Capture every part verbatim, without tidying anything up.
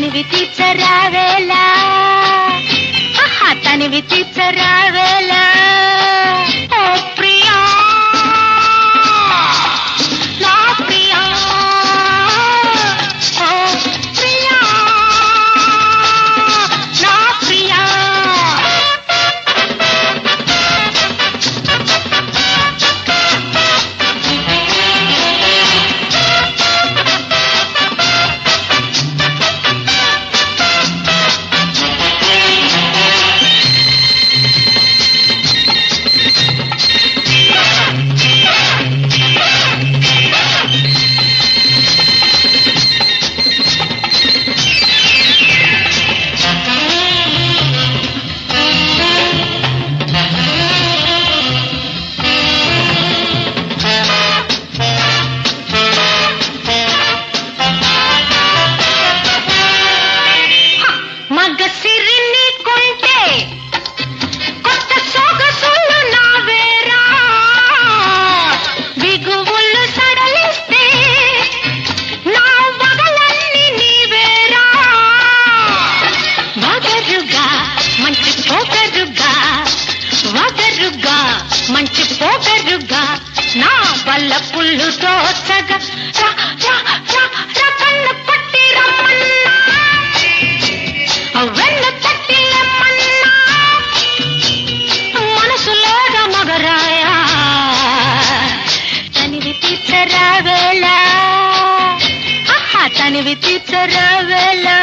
తనివి తీర్చరావేలా ఆహా తనివి తీర్చరావేలా ఓ ప్రియా నా ప్రియా ఓ ప్రియా నా ప్రియా మంచి పోగరుగా నా వల్ల పుల్లు తోచగా కన్ను పట్టి రమ్మన్నా వెన్ను తట్టి రమ్మన్నా మనసులోగా మగరాయా తనివి తీర్చరావేలా ఆహా తనివి తీర్చరావేలా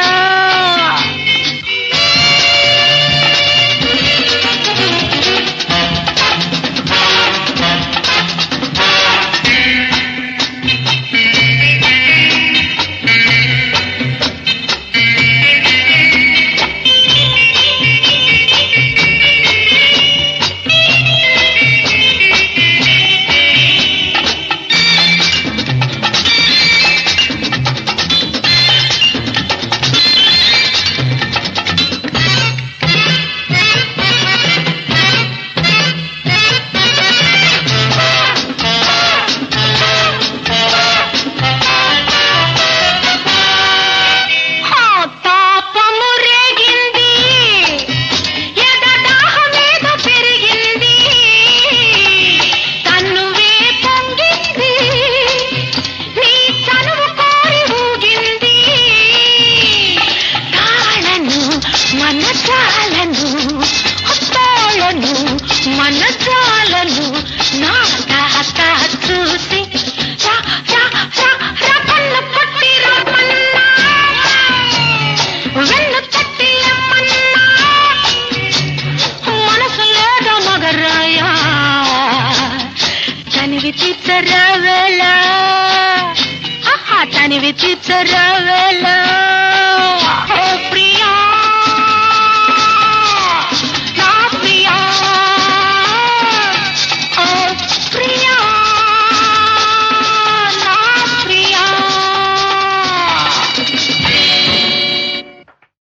మనసాలను నా తాత చూసి కన్ను పట్టి రమ్మన్నా వెన్ను తట్టి రమ్మన్నా మనసులోగా మగరాయా తనివి తీర్చరావేలా ఆహా తనివి తీర్చరావేలా